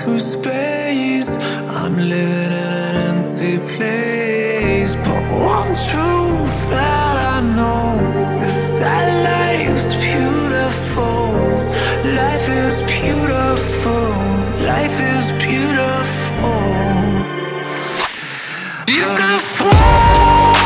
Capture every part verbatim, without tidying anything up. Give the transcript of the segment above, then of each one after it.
through space. I'm living in an empty place, but one truth that I know is that life's beautiful. Life is beautiful. Life is beautiful. Beautiful.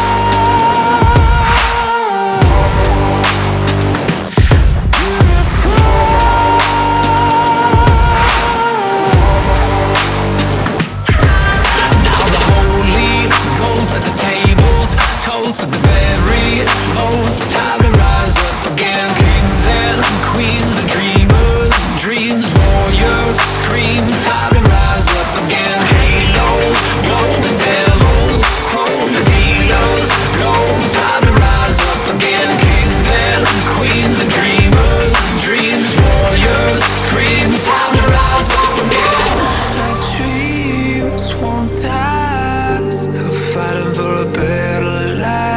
At the very most, time to rise up again. Kings and queens, the dreamers, dreams, warriors, scream. Time to rise up again. Halos, blow the devils, chrome the dealers, blow. Time to rise up again. Kings and queens, the dreamers, dreams, warriors, scream. Time to rise up again. My dreams won't die, still fighting for a better life.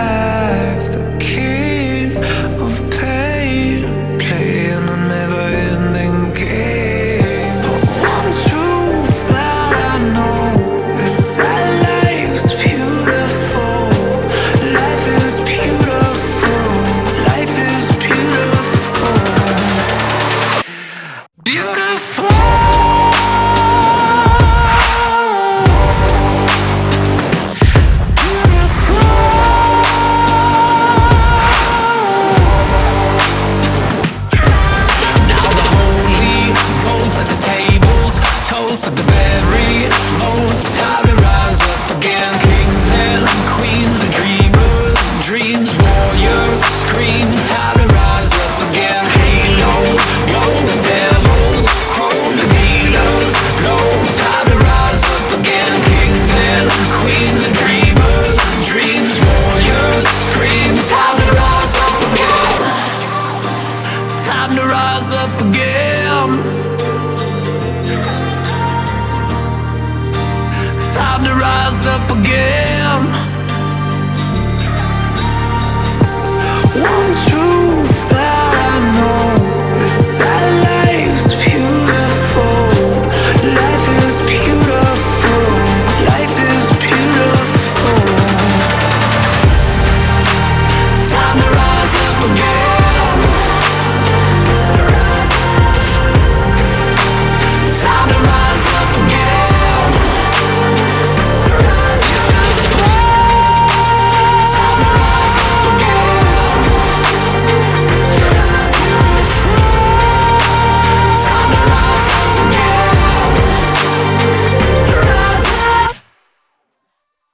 At the very most, time to rise up again. Kings and queens, the dreamers, dreams, warriors, scream. Time to rise up again. Halos, blow the devils, chrome the dealers, blow. Time to rise up again. Kings and queens, the dreamers, dreams, warriors, scream. Time to rise up again. Time to rise up again. Time to rise up again.